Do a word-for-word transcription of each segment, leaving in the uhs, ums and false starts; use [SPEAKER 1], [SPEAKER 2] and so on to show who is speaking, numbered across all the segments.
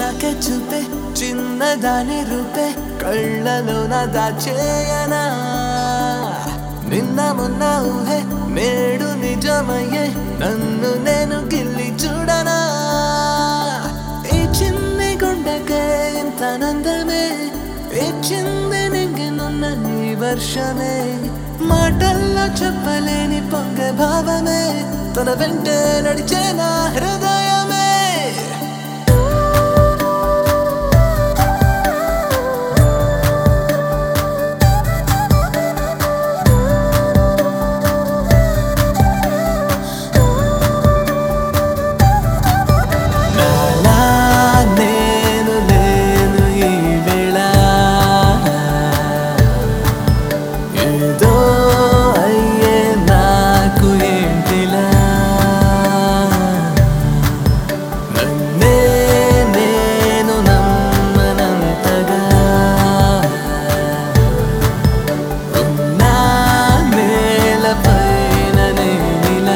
[SPEAKER 1] నాకే చూపే చిన్నదాని రూపే కళ్ళలో నా దాచేయనా నిన్న మొన్న ఊహే నేడు నిజమయ్యే నన్ను నేను గిల్లి చూడనా ఈ చిన్ని గుండెకే ఇంత ఆనందమే ఇచ్చింది నింగినున్న నీ వర్షమే మాటల్లో చెప్పలేని పొంగే భావమే తన వెంటే నడిచే నా హృదయమే నాలా నేను లేను ఈ వేళ ఏదో అయ్యే నాకు ఏంటిలా నన్నే నేను నమ్మనంతగా ఉన్నా నేలపైన నేనిలా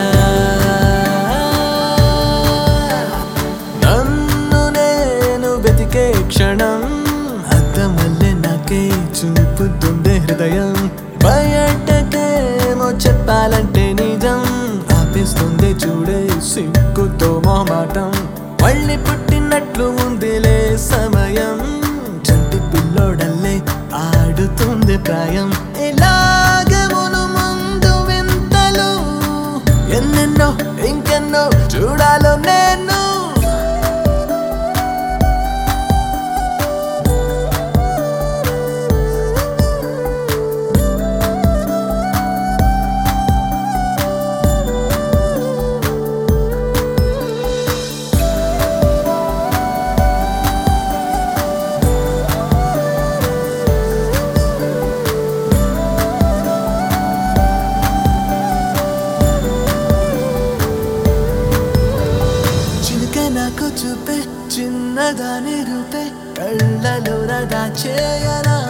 [SPEAKER 1] నన్ను నేను వెతికే క్షణం అద్దమల్లె నాకే చూపుతుందే హృదయం బయటకేమో చెప్పాలంటే నిజం ఆపిస్తుంది చూడే సిగ్గుతో మొహమాటం మళ్ళీ పుట్టినట్లు ఉందిలే సమయం చంటి పిల్లోడల్లే ఆడుతుంది ప్రాయం ఇలాగే మును ముందు వింతలు ఎన్నెన్నో ఇంకెన్నో చూడాలో నేను నాకు చూపే చిన్నదాని రూపే కళ్ళలో దాచేయనా